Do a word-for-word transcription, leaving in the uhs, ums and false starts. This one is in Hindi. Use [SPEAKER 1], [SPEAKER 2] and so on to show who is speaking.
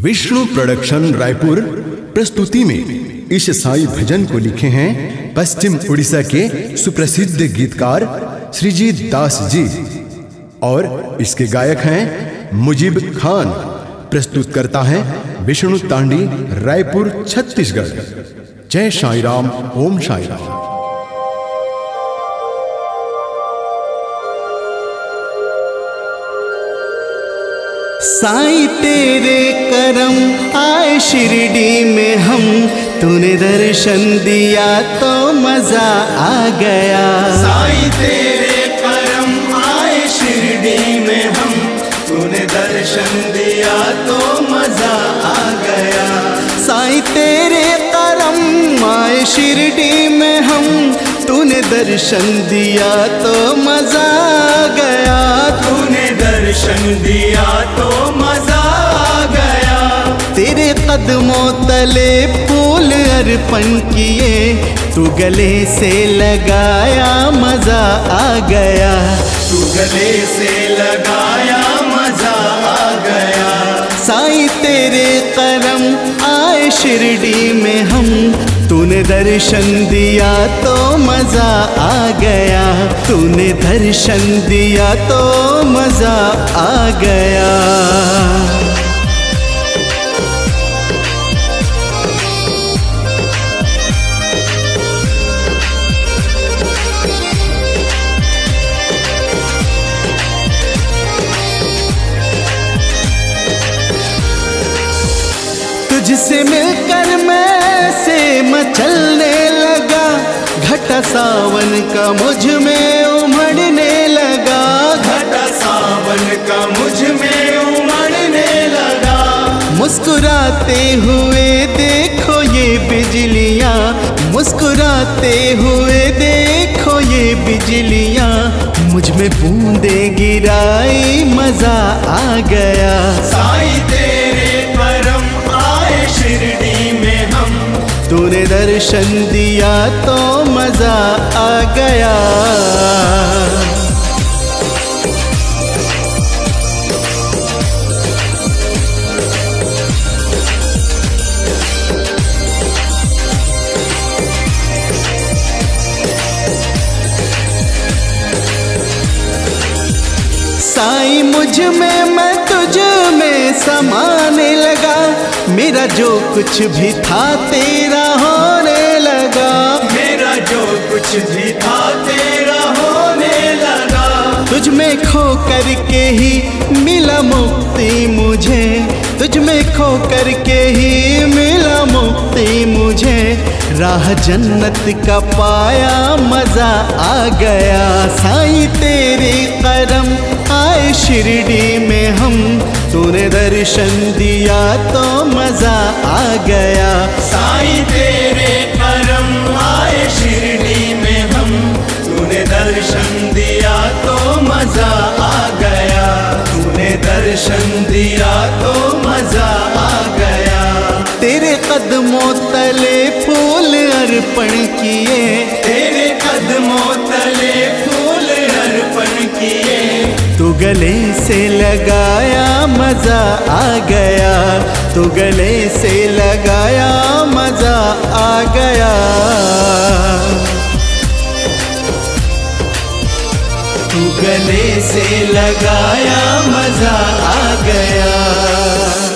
[SPEAKER 1] विष्णु प्रोडक्शन रायपुर प्रस्तुति में इस साई भजन को लिखे हैं पश्चिम उड़ीसा के सुप्रसिद्ध गीतकार श्रीजीत दास जी और इसके गायक हैं मुजीब खान। प्रस्तुत करता है विष्णु तांडी रायपुर छत्तीसगढ़। जय साई राम, ओम साई राम।
[SPEAKER 2] साईं तेरे करम आए शिरडी में हम, तूने दर्शन दिया तो मजा आ गया।
[SPEAKER 3] साईं तेरे करम आए शिरडी में हम, तूने दर्शन दिया तो मजा आ गया।
[SPEAKER 2] साईं तेरे करम आए शिरडी में हम, तूने दर्शन दिया तो मजा आ गया।
[SPEAKER 3] तूने दर्शन दिया तो मजा आ गया।
[SPEAKER 2] तेरे कदमों तले फूल अर्पण किए, तू गले से लगाया मजा आ गया।
[SPEAKER 3] तू गले से लगाया मजा आ गया।
[SPEAKER 2] साईं तेरे करम आए शिरडी में हम, तूने दर्शन दिया तो मजा आ गया। तूने दर्शन दिया तो मजा आ गया। तुझसे मिलकर मैं से मचलने लगा, घटा सावन का मुझ में उमड़ने लगा।
[SPEAKER 3] घटा सावन का मुझ में उमड़ने लगा।
[SPEAKER 2] मुस्कुराते हुए देखो ये बिजलियाँ, मुस्कुराते हुए देखो ये बिजलियाँ, मुझ में बूंदे गिराई मजा आ गया।
[SPEAKER 3] साईं तेरे करम आए शिरडी में हम,
[SPEAKER 2] तूने दर्शन दिया तो मजा आ गया। साईं मुझ में मैं तुझ में समाने लगा, मेरा जो कुछ भी था तेरा होने लगा।
[SPEAKER 3] मेरा जो कुछ भी था तेरा होने लगा।
[SPEAKER 2] तुझ में खो करके ही मिला मुक्ति मुझे, तुझ में खो करके ही मिला मुक्ति मुझे। राह जन्नत का पाया मजा आ गया। साईं तेरे करम आए शिरडी में हम, तूने दर्शन दिया तो मजा आ गया।
[SPEAKER 3] साईं तेरे करम आए शिरडी में हम, तूने दर्शन दिया तो मजा आ गया। तूने दर्शन दिया तो मजा आ गया।
[SPEAKER 2] तेरे कदमों तले फूल अर्पण किए,
[SPEAKER 3] तेरे कदमों तले फूल अर्पण किए।
[SPEAKER 2] तू गले से लगाया मजा आ गया। तू गले से लगाया मजा आ गया।
[SPEAKER 3] तू गले से लगाया मजा आ गया।